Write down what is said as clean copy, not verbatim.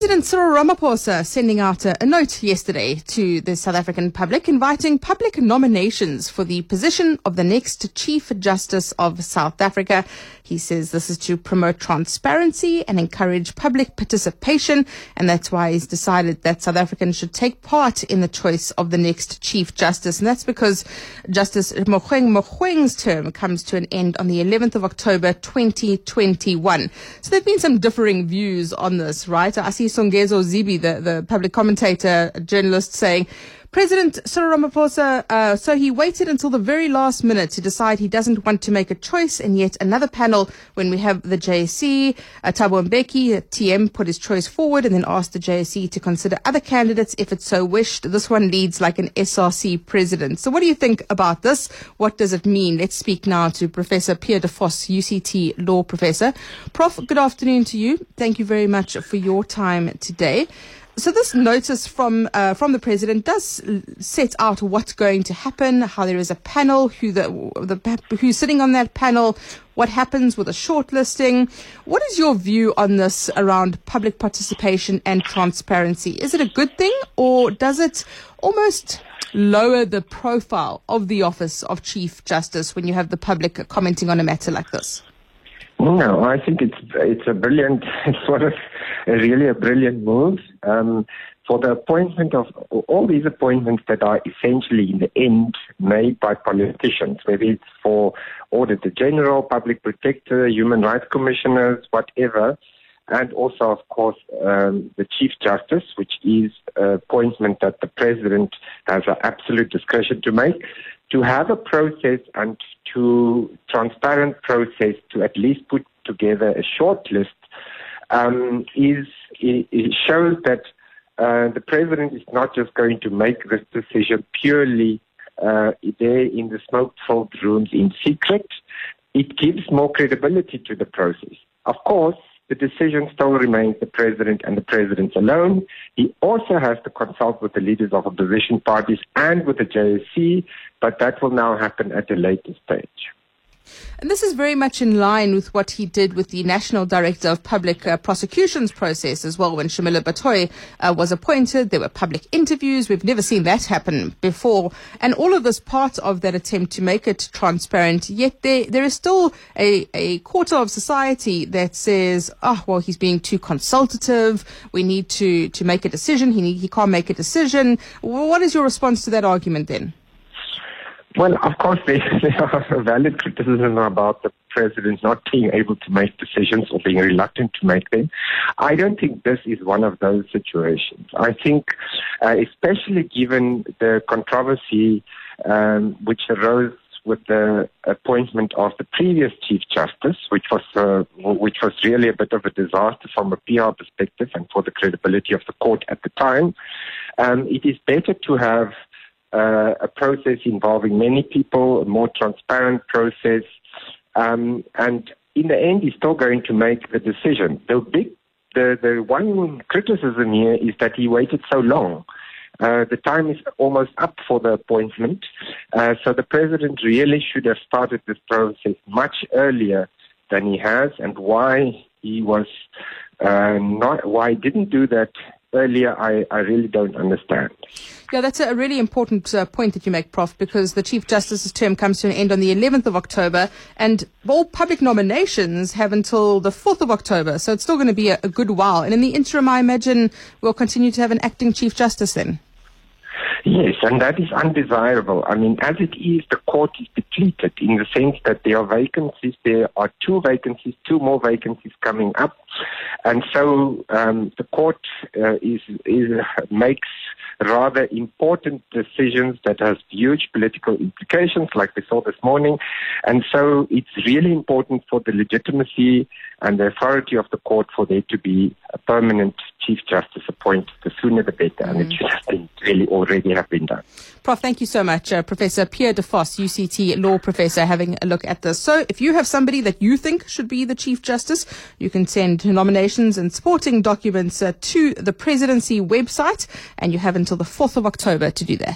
President Cyril Ramaphosa sending out a note yesterday to the South African public inviting public nominations for the position of the next Chief Justice of South Africa. He says this is to promote transparency and encourage public participation, and that's why he's decided that South Africans should take part in the choice of the next Chief Justice. And that's because Justice Mogoeng's term comes to an end on the 11th of October 2021. So there have been some differing views on this, right? I see Songezo Zibi, the public commentator, journalist, saying President Cyril Ramaphosa, so he waited until the very last minute to decide he doesn't want to make a choice. And yet another panel, when we have the JSE, Thabo Mbeki, TM, put his choice forward and then asked the JSE to consider other candidates if it so wished. This one leads like an SRC president. So what do you think about this? What does it mean? Let's speak now to Professor Pierre de Vos, UCT law professor. Prof, good afternoon to you. Thank you very much for your time today. So this notice from the president does set out what's going to happen, how there is a panel, who's sitting on that panel, what happens with a shortlisting. What is your view on this around public participation and transparency? Is it a good thing, or does it almost lower the profile of the office of Chief Justice when you have the public commenting on a matter like this? No, I think it's a brilliant, really a brilliant move for the appointment of all these appointments that are essentially in the end made by politicians, whether it's for Auditor General, Public Protector, Human Rights Commissioners, whatever, and also, of course, the Chief Justice, which is an appointment that the President has an absolute discretion to make, to have a process and to transparent process to at least put together a short list it shows that the President is not just going to make this decision purely there in the smoke-filled rooms in secret. It gives more credibility to the process. Of course, the decision still remains the President and the President alone. He also has to consult with the leaders of opposition parties and with the JSE, but that will now happen at a later stage. And this is very much in line with what he did with the National Director of Public Prosecutions process as well. When Shamila Batoy was appointed, there were public interviews. We've never seen that happen before. And all of this part of that attempt to make it transparent, yet there is still a quarter of society that says, he's being too consultative. We need to make a decision. He can't make a decision. What is your response to that argument then? Well, of course, there are valid criticism about the President not being able to make decisions or being reluctant to make them. I don't think this is one of those situations. I think, especially given the controversy which arose with the appointment of the previous Chief Justice, which was really a bit of a disaster from a PR perspective and for the credibility of the court at the time, it is better to have a process involving many people, a more transparent process, and in the end, he's still going to make the decision. The one criticism here is that he waited so long. The time is almost up for the appointment, so the President really should have started this process much earlier than he has, and why he didn't do that earlier, I really don't understand. Yeah, that's a really important point that you make, Prof, because the Chief Justice's term comes to an end on the 11th of October, and all public nominations have until the 4th of October, so it's still going to be a good while. And in the interim, I imagine we'll continue to have an acting Chief Justice then. Yes, and that is undesirable. I mean, as it is, the court is depleted in the sense that there are vacancies. There are two more vacancies coming up. And so the court makes rather important decisions that has huge political implications, like we saw this morning. And so it's really important for the legitimacy and the authority of the court for there to be a permanent Chief Justice appointed. The sooner the better, and it should have been already have been done. Prof, thank you so much. Professor Pierre de Vos, UCT law professor, having a look at this. So if you have somebody that you think should be the Chief Justice, you can send nominations and supporting documents to the presidency website, and you have until the 4th of October to do that.